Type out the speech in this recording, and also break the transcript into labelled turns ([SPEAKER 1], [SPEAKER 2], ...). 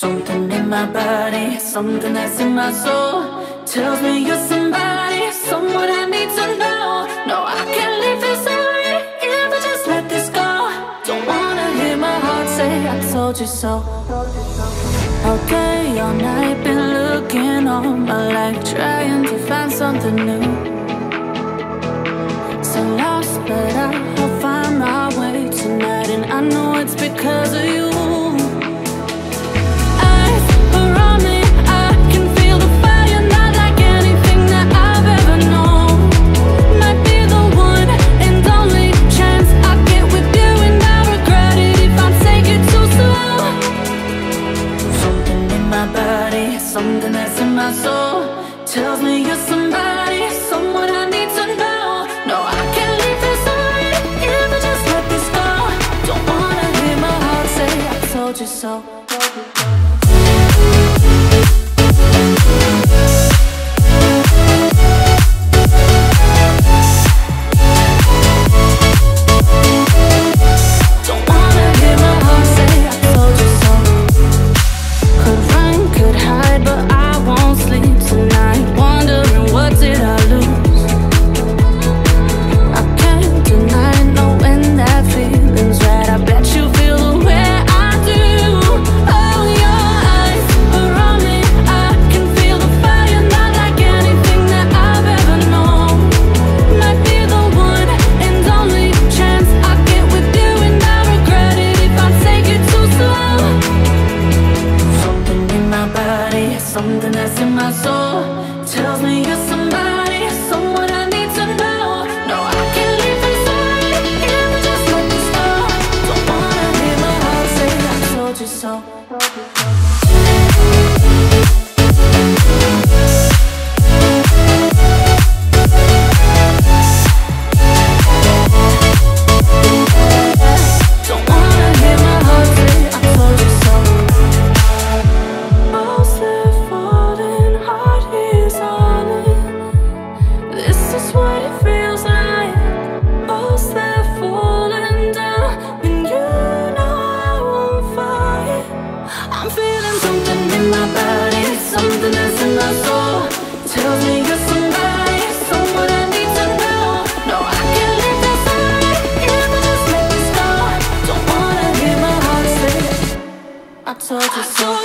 [SPEAKER 1] Something in my body, something that's in my soul tells me you're somebody, someone I need to know. No, I can't leave this already if I just let this go. Don't wanna hear my heart say I told you so. All day, all night, been looking all my life, trying to find something new. So lost, but I'll find my way tonight, and I know it's because of you. Something that's in my soul tells me you're somebody, someone I need to know. No, I can't leave this already if I just let this go. Don't wanna hear my heart say I told you so. Something that's in my soul tells me you're somebody, someone I need to know. No, I can't leave this already if I just let this go. Don't wanna hear my heart say I told you so. I told you so.